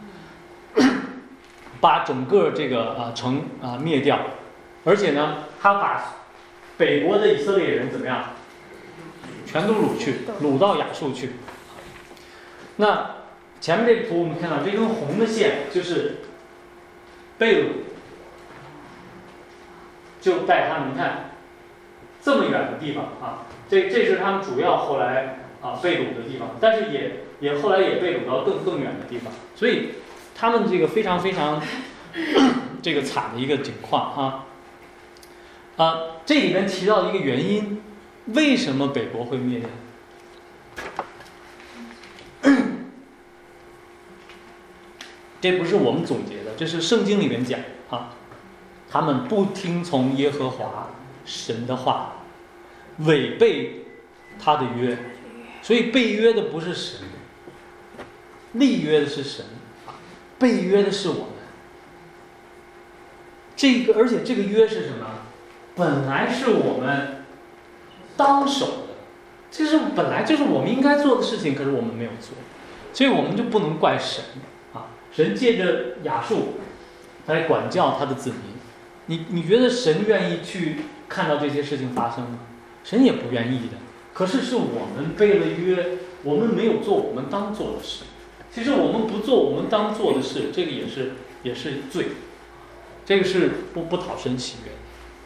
把整个这个啊城啊灭掉，而且呢，他把北国的以色列人怎么样？全都掳去，掳到亚述去。那前面这个图我们看到，这根红的线就是被掳，就带他们，你看这么远的地方啊，这这是他们主要后来啊被掳的地方，但是也也后来也被掳到更更远的地方，所以他们这个非常非常这个惨的一个情况啊啊，这里边提到一个原因。为什么北国会灭掉？这不是我们总结的，这是圣经里面讲啊。他们不听从耶和华神的话，违背他的约，所以被约的不是神，立约的是神，被约的是我们。这个，而且这个约是什么？本来是我们。当守的，这是本来就是我们应该做的事情，可是我们没有做，所以我们就不能怪神啊！神借着亚述来管教他的子民，你你觉得神愿意去看到这些事情发生吗？神也不愿意的。可是是我们背了约，我们没有做我们当做的事。其实我们不做我们当做的事，这个也是也是罪，这个是不不讨神喜悦。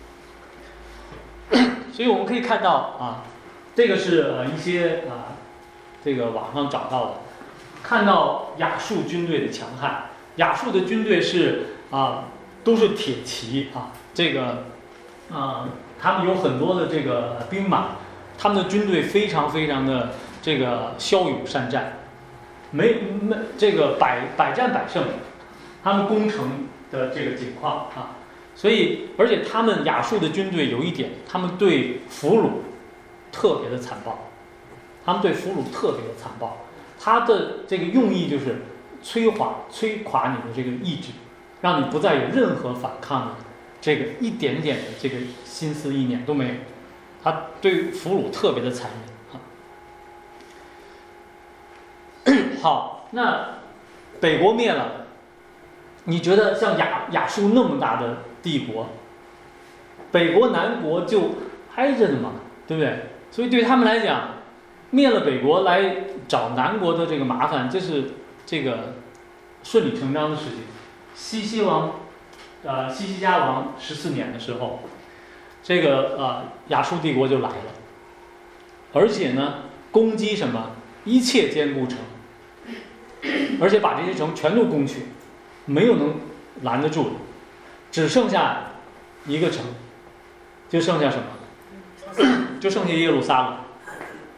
所以我们可以看到啊，这个是呃一些啊，这个网上找到的，看到亚述军队的强悍。亚述的军队是啊，都是铁骑啊，这个啊，他们有很多的这个兵马，他们的军队非常非常的这个骁勇善战，没没这个百百战百胜，他们攻城的这个情况啊。所以，而且他们亚述的军队有一点，他们对俘虏特别的残暴，他们对俘虏特别的残暴。他的这个用意就是摧垮、摧垮你的这个意志，让你不再有任何反抗的这个一点点的这个心思意念都没有。他对俘虏特别的残忍。好，那北国灭了，你觉得像亚亚述那么大的帝国，北国南国就挨着的嘛，对不对？所以对他们来讲，灭了北国来找南国的这个麻烦，这是这个顺理成章的事情。西西王，呃，西西家王十四年的时候，这个呃亚述帝国就来了，而且呢，攻击什么一切坚固城，而且把这些城全都攻去，没有能拦得住的。只剩下一个城，就剩下什么？就剩下耶路撒冷。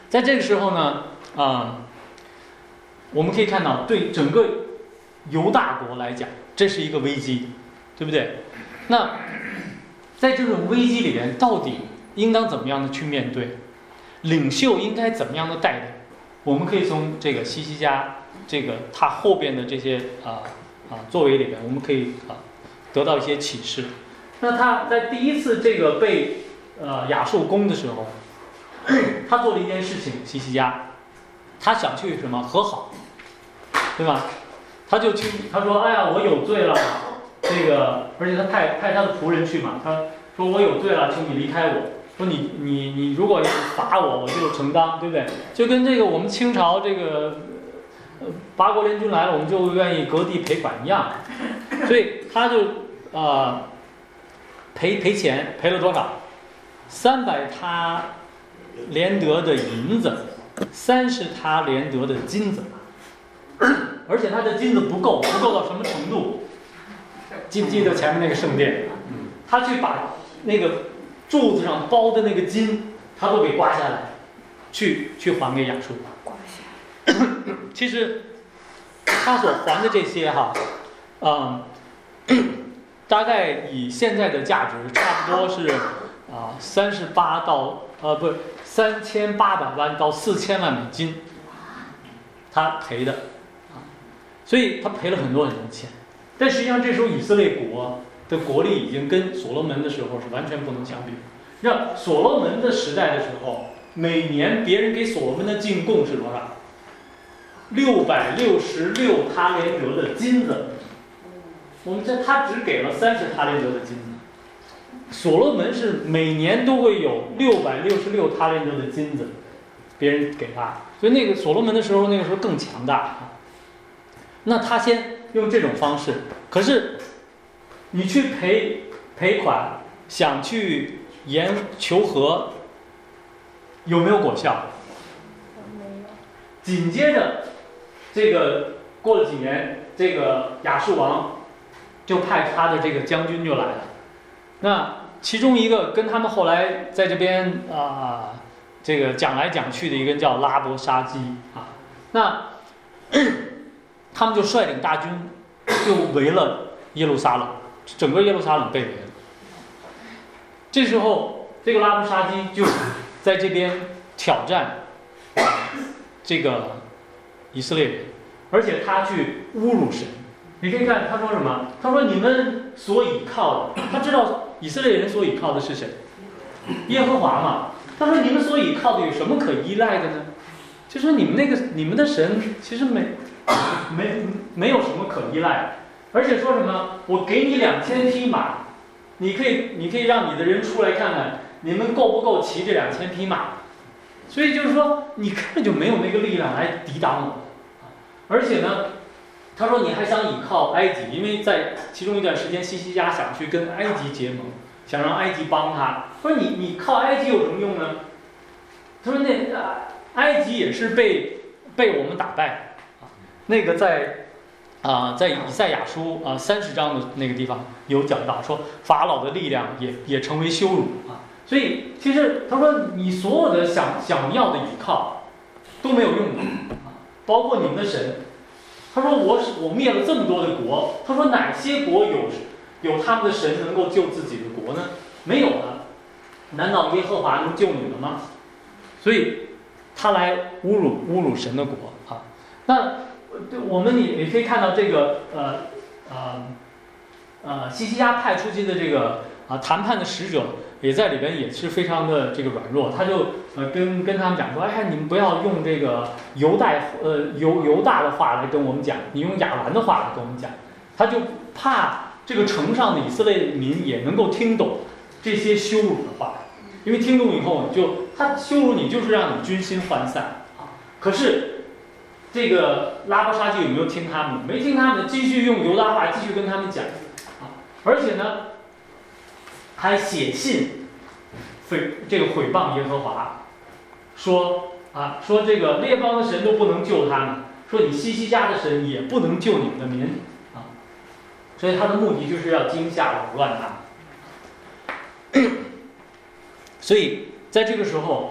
在这个时候呢，啊、呃，我们可以看到，对整个犹大国来讲，这是一个危机，对不对？那在这种危机里面，到底应当怎么样的去面对？领袖应该怎么样的带领？我们可以从这个西西家这个他后边的这些啊啊作为里面，我们可以啊得到一些启示。那他在第一次这个被呃亚述攻的时候，他做了一件事情，西西家，他想去什么和好，对吧？他就去，他说：“哎呀，我有罪了，这个，而且他派派他的仆人去嘛，他说我有罪了，请你离开我。说你你你如果罚我，我就承担，对不对？就跟这个我们清朝这个呃八国联军来了，我们就愿意割地赔款一样。所以他就啊、呃、赔赔钱，赔了多少？三百他连得的银子，三十他连得的金子。”而且他的金子不够，不够到什么程度？记不记得前面那个圣殿？他去把那个柱子上包的那个金，他都给刮下来，去去还给亚述。其实他所还的这些哈，嗯，大概以现在的价值，差不多是啊三十八到呃不三千八百万到四千万美金，他赔的。所以他赔了很多很多钱，但实际上这时候以色列国的国力已经跟所罗门的时候是完全不能相比。让所罗门的时代的时候，每年别人给所罗门的进贡是多少？六百六十六他连得的金子。我们这他只给了三十他连得的金子，所罗门是每年都会有六百六十六他连得的金子，别人给他，所以那个所罗门的时候，那个时候更强大。那他先用这种方式，可是你去赔赔款，想去言求和，有没有果效？ 没有。 紧接着，这个过了几年，这个亚述王就派他的这个将军就来了。那其中一个跟他们后来在这边啊、呃，这个讲来讲去的一个人叫拉伯沙基啊，那。他们就率领大军，就围了耶路撒冷，整个耶路撒冷被围了。这时候，这个拉布沙基就在这边挑战这个以色列人，而且他去侮辱神。你可以看他说什么？他说：“你们所倚靠的，他知道以色列人所倚靠的是谁？耶和华嘛。他说：你们所倚靠的有什么可依赖的呢？就说你们那个你们的神其实没。”没没有什么可依赖，而且说什么？我给你两千匹马，你可以你可以让你的人出来看看，你们够不够骑这两千匹马？所以就是说，你根本就没有那个力量来抵挡我。而且呢，他说你还想倚靠埃及，因为在其中一段时间，西西家想去跟埃及结盟，想让埃及帮他。说你你靠埃及有什么用呢？他说那埃及也是被被我们打败。那个在啊、呃，在以赛亚书啊三十章的那个地方有讲到，说法老的力量也也成为羞辱啊。所以其实他说你所有的想想要的依靠都没有用的啊，包括你们的神。他说我我灭了这么多的国，他说哪些国有有他们的神能够救自己的国呢？没有的，难道耶和华能救你们吗？所以他来侮辱侮辱神的国啊。那我们也也可以看到这个呃呃呃西西家派出去的这个啊谈判的使者也在里边也是非常的这个软弱，他就呃跟跟他们讲说，哎，你们不要用这个犹大呃犹犹大的话来跟我们讲，你用亚兰的话来跟我们讲，他就怕这个城上的以色列民也能够听懂这些羞辱的话，因为听懂以后就他羞辱你就是让你军心涣散啊，可是。这个拉伯沙基有没有听他们？没听他们，继续用犹大话继续跟他们讲啊！而且呢，还写信诽这个毁谤耶和华，说啊说这个列邦的神都不能救他们，说你西西家的神也不能救你们的民啊！所以他的目的就是要惊吓扰乱他。所以在这个时候，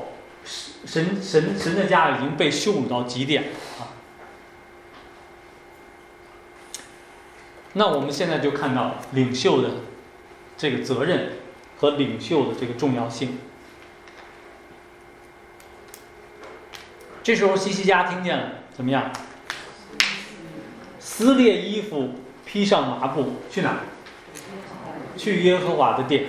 神神神的家已经被羞辱到极点啊。那我们现在就看到领袖的这个责任和领袖的这个重要性。这时候西西家听见了，怎么样？撕裂衣服，披上麻布，去哪？去耶和华的殿。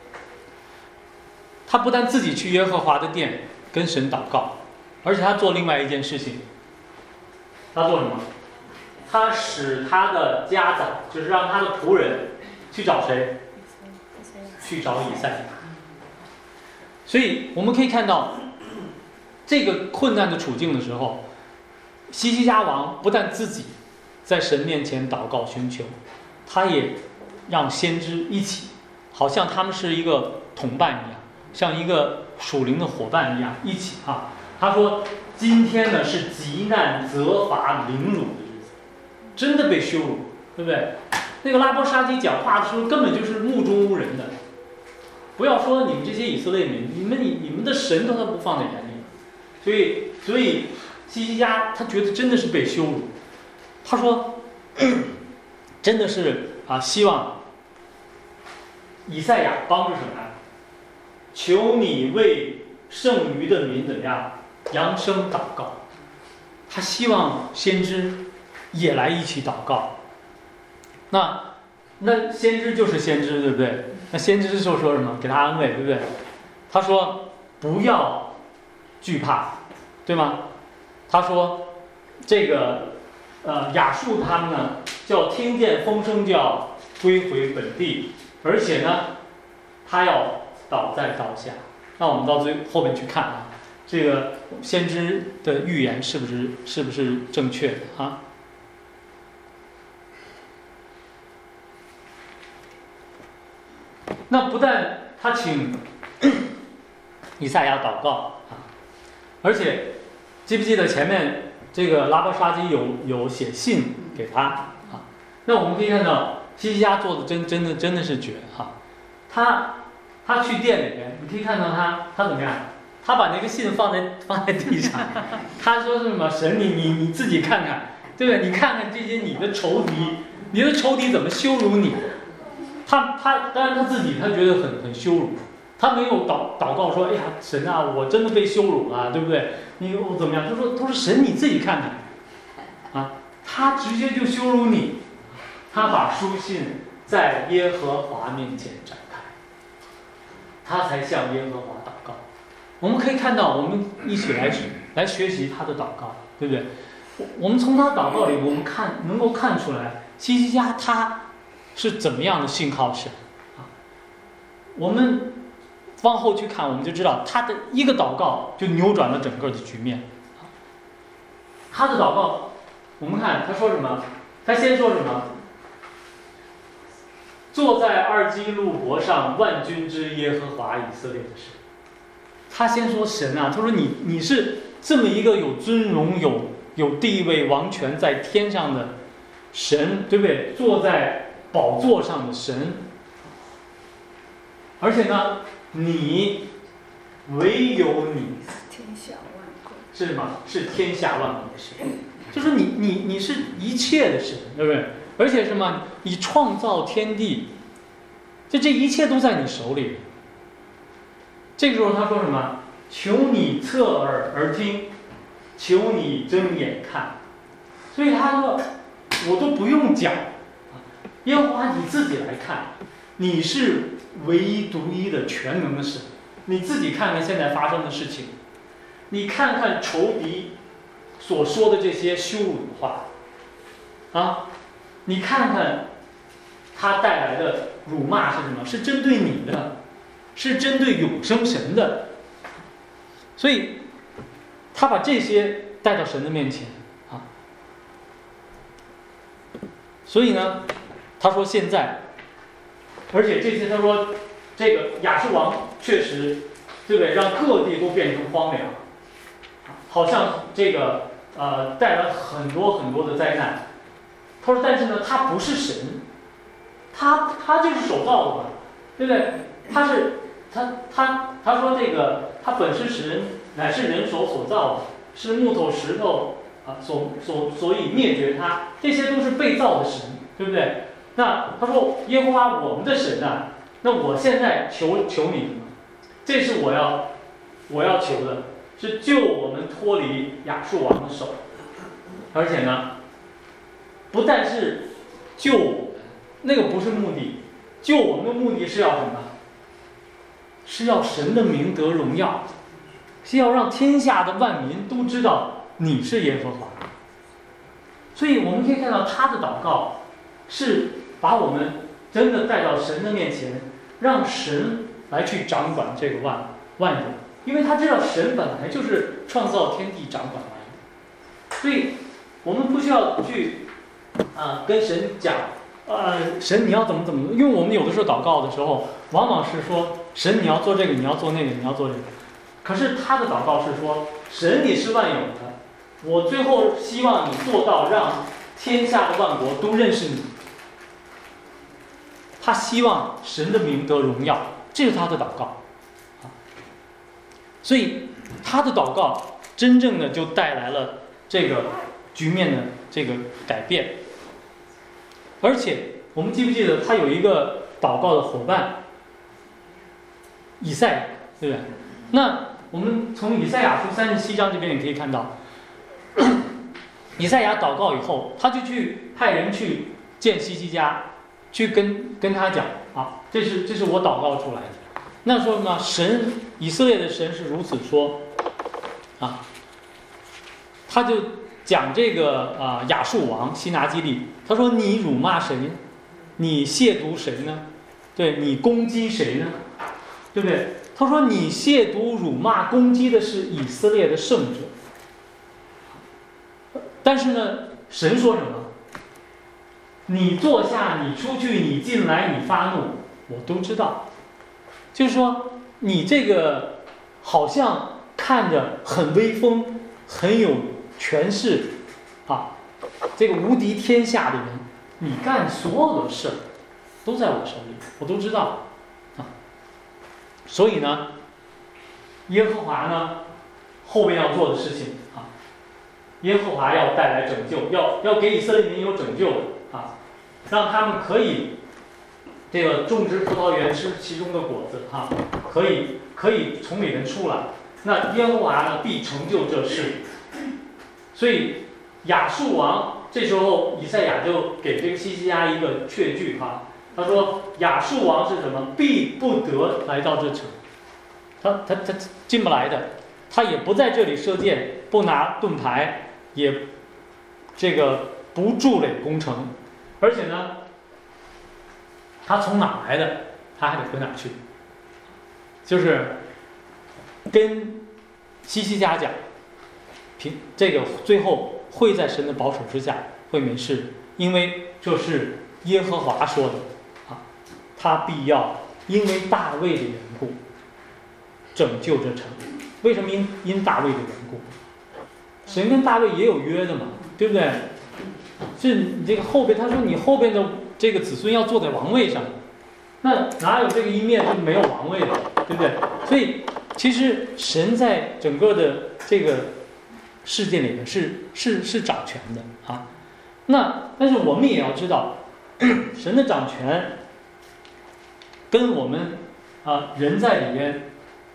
他不但自己去耶和华的殿跟神祷告，而且他做另外一件事情。他做什么？他使他的家长，就是让他的仆人去找谁？去找以赛亚。所以我们可以看到，这个困难的处境的时候，西西家王不但自己在神面前祷告寻求，他也让先知一起，好像他们是一个同伴一样，像一个属灵的伙伴一样一起啊。他说今天呢是极难责罚凌辱的日子，真的被羞辱，对不对？那个拉伯沙基讲话的时候根本就是目中无人的，不要说你们这些以色列民，你们你你们的神都他不放在眼里。所以所以西西家他觉得真的是被羞辱，他说真的是啊，希望以赛亚帮助什么呀？求你为剩余的民怎么样扬声祷告。他希望先知也来一起祷告。那那先知就是先知，对不对？那先知就说什么？给他安慰，对不对？他说不要惧怕，对吗？他说这个呃亚述他们呢，叫听见风声就要归回本地，而且呢他要倒在刀下。那我们到最后面去看啊，这个先知的预言是不是是不是正确的啊？那不但他请以赛亚祷告啊，而且记不记得前面这个拉伯沙基有有写信给他啊？那我们可以看到西西家做的真真的真的是绝哈！他他去店里面，你可以看到他他怎么样？他把那个信放在放在地上，他说是什么？神你你你自己看看，对不对？你看看这些你的仇敌，你的仇敌怎么羞辱你？他他当然他自己他觉得很很羞辱，他没有祷祷告说，哎呀神啊，我真的被羞辱了，对不对？你我怎么样？他说他说神你自己看看，啊，他直接就羞辱你，他把书信在耶和华面前展开，他才向耶和华祷告。我们可以看到，我们一起来来学习他的祷告，对不对？我们从他祷告里，我们看能够看出来，西西家他是怎么样的信靠神啊？我们往后去看，我们就知道他的一个祷告就扭转了整个的局面。他的祷告，我们看他说什么？他先说什么？坐在二基路伯上，万军之耶和华以色列的神。他先说神啊，他说你你是这么一个有尊荣、有有地位、王权在天上的神，对不对？坐在宝座上的神，而且呢，你唯有你天下万国是什么？是天下万国的神，就是你你你是一切的神，对不对？而且什么？你创造天地，就这一切都在你手里。这个时候他说什么？求你侧耳而听，求你睁眼看。所以他说，我都不用讲，耶和华你自己来看，你是唯一独一的全能的神，你自己看看现在发生的事情，你看看仇敌所说的这些羞辱的话，啊，你看看他带来的辱骂是什么？是针对你的，是针对永生神的。所以他把这些带到神的面前啊。所以呢，他说现在，而且这些他说这个亚述王确实，对不对？让各地都变成荒凉，好像这个呃带来很多很多的灾难。他说，但是呢，他不是神，他他就是手造的嘛，对不对？他是他他他说这个他本是神， 乃是人手所造的，是木头石头啊所所所以灭绝它，这些都是被造的神，对不对？那他说耶和华我们的神啊，那我现在求求你，这是我要我要求的，是救我们脱离亚述王的手，而且呢，不但是救我们，那个不是目的，救我们的目的是要什么？是要神的名得荣耀，是要让天下的万民都知道你是耶和华。所以我们可以看到他的祷告是把我们真的带到神的面前，让神来去掌管这个万万有，因为他知道神本来就是创造天地、掌管万有，所以我们不需要去啊、呃、跟神讲，呃，神你要怎么怎么，因为我们有的时候祷告的时候，往往是说神你要做这个，你要做那个，你要做这个，可是他的祷告是说，神你是万有的，我最后希望你做到让天下的万国都认识你。他希望神的名得荣耀，这是他的祷告。所以他的祷告真正的就带来了这个局面的这个改变。而且我们记不记得他有一个祷告的伙伴以赛亚，对不对？那我们从以赛亚书三十七章这边也可以看到，以赛亚祷告以后，他就去派人去见希西家，去跟跟他讲啊，这是这是我祷告出来的。那说呢，神以色列的神是如此说啊，他就讲这个啊亚述王西拿基立，他说你辱骂谁呢？你亵渎谁呢？对，你攻击谁呢？对不对？他说你亵渎辱骂攻击的是以色列的圣者。但是呢，神说什么？你坐下，你出去，你进来，你发怒，我都知道。就是说，你这个好像看着很威风，很有权势啊，这个无敌天下的人，你干所有的事都在我手里，我都知道啊。所以呢，耶和华呢后面要做的事情啊，耶和华要带来拯救，要要给以色列民有拯救的啊，让他们可以这个种植葡萄园吃其中的果子哈、啊，可以可以从里面出来。那耶和华呢必成就这事。所以亚述王这时候以赛亚就给这个希西家一个确据哈、啊，他说亚述王是什么？必不得来到这城，他他他进不来的，他也不在这里射箭，不拿盾牌，也这个不筑垒攻城，而且呢。他从哪来的，他还得回哪去。就是跟希西家讲，凭这个最后会在神的保守之下，会没事，因为这是耶和华说的啊，他必要因为大卫的缘故拯救这城。为什么因因大卫的缘故？神跟大卫也有约的嘛，对不对？是你这个后边，他说你后边的。这个子孙要坐在王位上，那哪有这个一面是没有王位的，对不对？所以其实神在整个的这个世界里面是是是掌权的啊。那但是我们也要知道，神的掌权跟我们啊人在里面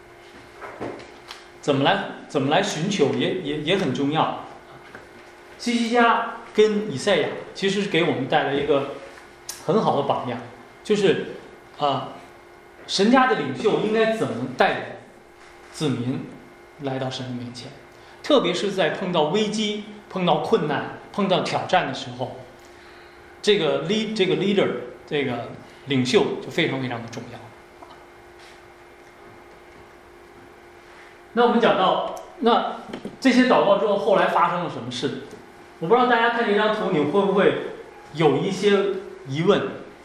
怎么来怎么来寻求也也也很重要。希西家跟以赛亚其实是给我们带来一个很好的榜样，就是啊、呃，神家的领袖应该怎么带领子民来到神的面前，特别是在碰到危机、碰到困难、碰到挑战的时候，这个 lead 这个 leader 这个领袖就非常非常的重要。那我们讲到，那这些祷告之后，后来发生了什么事？我不知道大家看这张图，你会不会有一些疑问？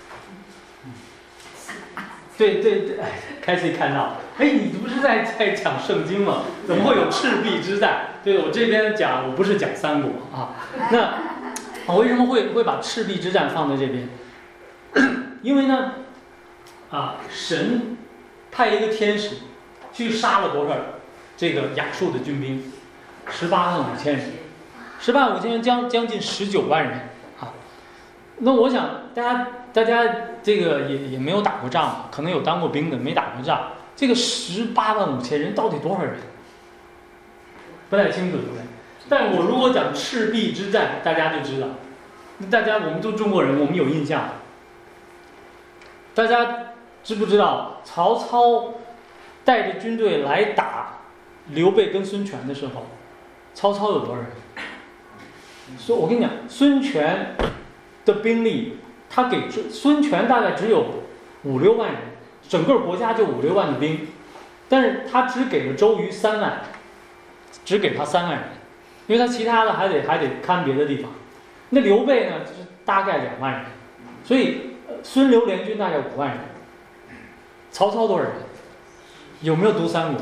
对对对，哎，开始看到，哎，你不是在在讲圣经吗？怎么会有赤壁之战？对，我这边讲，我不是讲三国啊。那我为什么会会把赤壁之战放在这边？因为呢，啊，神派一个天使去杀了多少这个亚述的军兵，十八万五千人，十八万五千人将将近十九万人啊。那我想大家大家这个也也没有打过仗，可能有当过兵的，没打过仗。这个十八万五千人到底多少人？不太清楚，对不对？但我如果讲赤壁之战，大家就知道。大家我们都中国人，我们有印象。大家知不知道曹操带着军队来打刘备跟孙权的时候，曹操有多少人？所以我跟你讲，孙权的兵力，他给孙权大概只有五六万人，整个国家就五六万的兵，但是他只给了周瑜三万，只给他三万人，因为他其他的还得还得看别的地方。那刘备呢，就是大概两万人，所以孙刘联军大概五万人。曹操多少人？有没有读三国？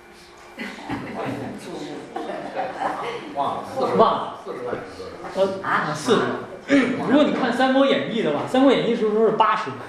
忘了， 忘了， 四十万， 呃啊，四十万。如果你看《三国演义》的话，《三国演义》时候说是八十万，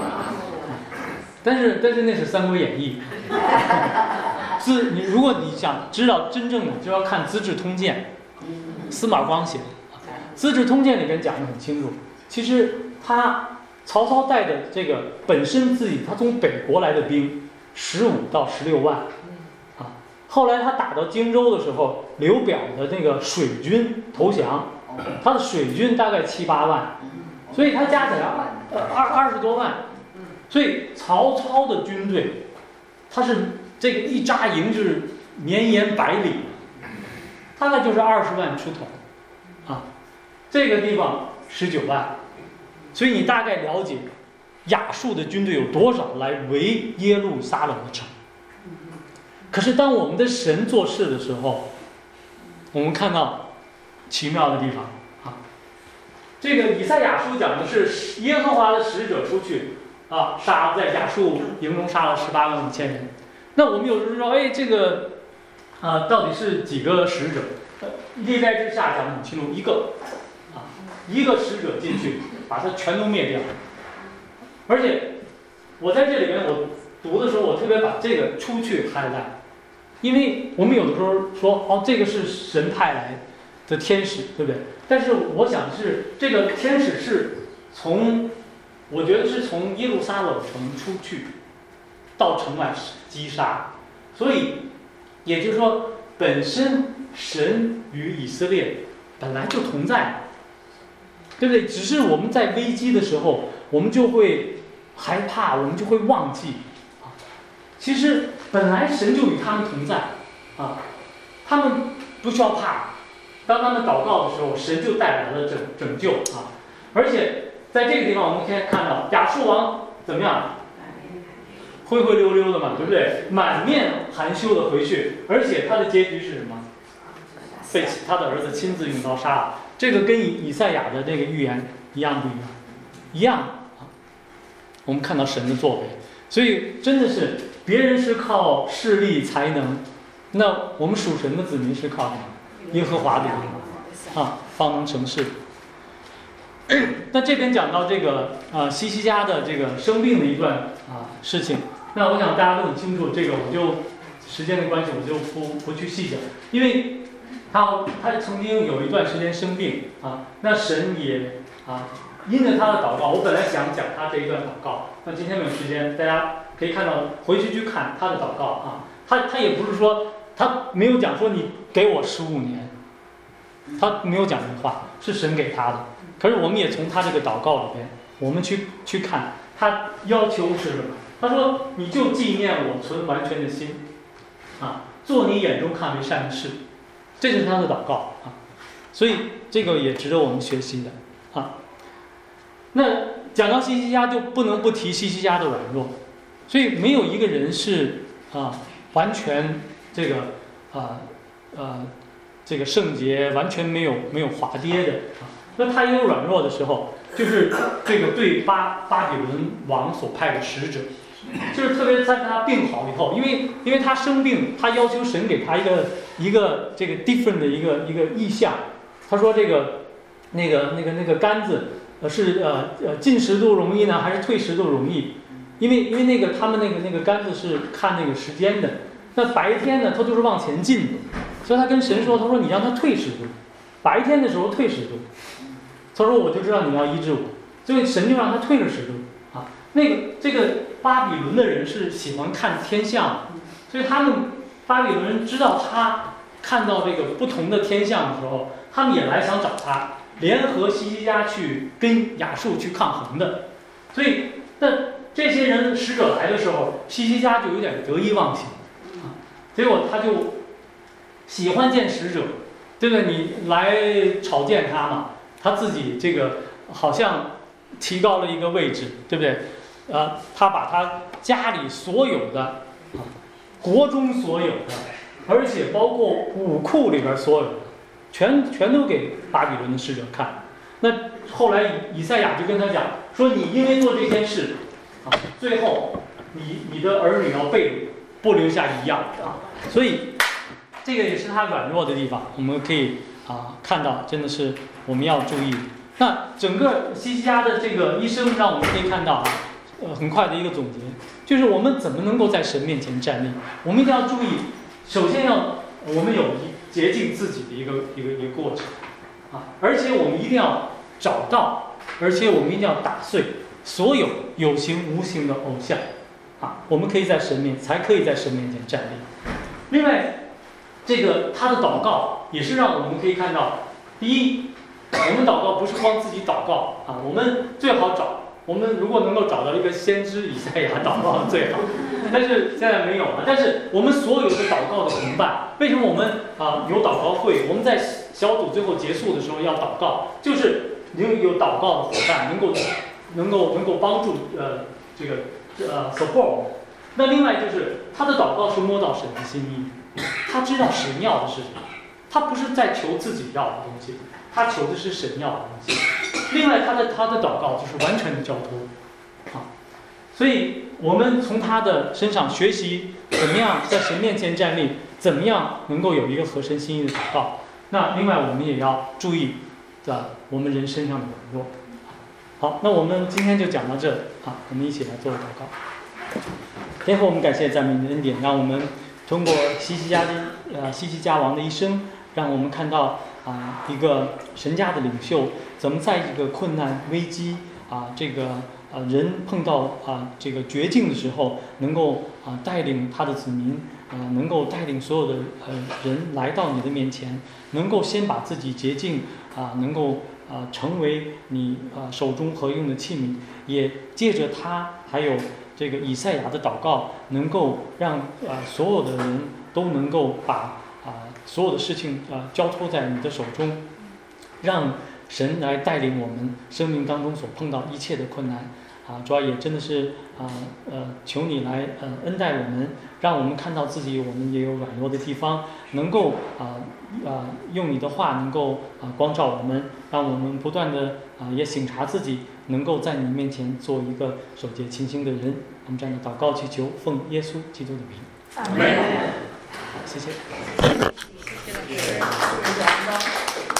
但是但是那是《三国演义》。资你如果你想知道真正的，就要看《资治通鉴》，司马光写的。《资治通鉴》里面讲得很清楚，其实他曹操带的这个本身自己他从北国来的兵十五到十六万，啊，后来他打到荆州的时候，刘表的那个水军投降，他的水军大概七八万，所以他加起来呃二二十多万，所以曹操的军队，他是这个一扎营就是绵延百里，大概就是二十万出头，啊。这个地方十九万，所以你大概了解亚述的军队有多少来围耶路撒冷的城。可是当我们的神做事的时候，我们看到奇妙的地方啊。这个以赛亚书讲的是耶和华的使者出去啊，杀在亚述营中杀了十八万五千人。那我们有时候说，哎，这个啊到底是几个使者？历代之下讲得很清楚，一个。一个使者进去，把它全都灭掉。而且，我在这里面我读的时候，我特别把这个出去highlight，因为我们有的时候说，哦，这个是神派来的天使，对不对？但是我想是这个天使是从，我觉得是从耶路撒冷城出去，到城外击杀，所以也就是说，本身神与以色列本来就同在。对不对？只是我们在危机的时候，我们就会害怕，我们就会忘记啊。其实本来神就与他们同在啊，他们不需要怕。当他们祷告的时候，神就带来了拯拯救啊。而且在这个地方，我们可以看到亚述王怎么样？灰灰溜溜的嘛，对不对？满面含羞的回去，而且他的结局是什么？被他的儿子亲自用刀杀了。这个跟以以赛亚的这个预言一样不一样？一样啊！我们看到神的作为，所以真的是别人是靠势力才能，那我们属神的子民是靠什么？耶和华的灵啊，方能成事。那这边讲到这个啊西西家的这个生病的一段啊事情，那我想大家都很清楚，这个我就时间的关系我就不不去细讲，因为。他他曾经有一段时间生病啊，那神也啊因着他的祷告，我本来想讲他这一段祷告，那今天没有时间，大家可以看到回去去看他的祷告啊，他他也不是说他没有讲说你给我十五年，他没有讲这话，是神给他的。可是我们也从他这个祷告里边，我们去去看他要求是什么？他说你就纪念我，存完全的心啊，做你眼中看为善的事。这是他的祷告啊，所以这个也值得我们学习的啊。那讲到西西家，就不能不提西西家的软弱，所以没有一个人是啊完全这个啊呃这个圣洁，完全没有没有滑跌的啊。那他也有软弱的时候，就是这个对巴巴比伦王所派的使者。就是特别在他病好以后，因为因为他生病，他要求神给他一个一个这个 different 的一个一个意象。他说这个那个那个那个杆子呃是呃呃进十度容易呢，还是退十度容易？因为因为那个他们那个那个杆子是看那个时间的， 那白天呢，他就是往前进的，所以他跟神说，他说你让他退十度，白天的时候退十度，他说我就知道你要医治我，所以神就让他退了十度啊。那个这个巴比伦的人是喜欢看天象，所以他们巴比伦人知道他看到这个不同的天象的时候，他们也来想找他，联合西西家去跟亚述去抗衡的。所以那这些人使者来的时候，西西家就有点得意忘形啊，结果他就喜欢见使者，对不对？你来朝见他嘛，他自己这个好像提高了一个位置，对不对？呃，他把他家里所有的啊，国中所有的，而且包括武库里边所有的，全全都给巴比伦的使者看。那后来以以赛亚就跟他讲说，你因为做这件事啊，最后你你的儿女要被掳，不留下一样啊。所以这个也是他软弱的地方，我们可以啊看到，真的是我们要注意。那整个西西家的这个一生，让我们可以看到啊，呃，很快的一个总结，就是我们怎么能够在神面前站立？我们一定要注意，首先要我们有一洁净自己的一个一个一个过程啊，而且我们一定要找到，而且我们一定要打碎所有有形无形的偶像啊，我们可以在神面才可以在神面前站立。另外，这个他的祷告也是让我们可以看到，第一，我们祷告不是光自己祷告啊，我们最好找。我们如果能够找到一个先知以赛亚祷告最好，但是现在没有了。但是我们所有的祷告的同伴，为什么我们啊有祷告会？我们在小组最后结束的时候要祷告，就是能有祷告的伙伴，能够能够能够帮助呃这个呃 support。那另外就是他的祷告是摸到神的心意，他知道神要的是什么，他不是在求自己要的东西，他求的是神要的东西。另外，他的他的祷告就是完全的交托，啊，所以我们从他的身上学习怎么样在神面前站立，怎么样能够有一个合神心意的祷告。那另外，我们也要注意的我们人身上的软弱。好，那我们今天就讲到这啊，我们一起来做祷告。天父，我们感谢赞美你的恩典，让我们通过西西家的呃西西家王的一生，让我们看到。啊，一个神家的领袖怎么在这个困难危机啊，这个呃人碰到啊这个绝境的时候，能够啊带领他的子民啊，能够带领所有的呃人来到你的面前，能够先把自己洁净啊，能够啊成为你啊手中合用的器皿，也借着他还有这个以赛亚的祷告，能够让啊所有的人都能够把。啊，所有的事情啊交托在你的手中，让神来带领我们生命当中所碰到一切的困难啊，主要也真的是啊呃求你来呃恩待我们，让我们看到自己我们也有软弱的地方，能够啊啊用你的话能够啊光照我们，让我们不断的啊也省察自己，能够在你面前做一个守节清心的人。我们这样的祷告祈求，奉耶稣基督的名。 阿门。 谢谢。 谢谢。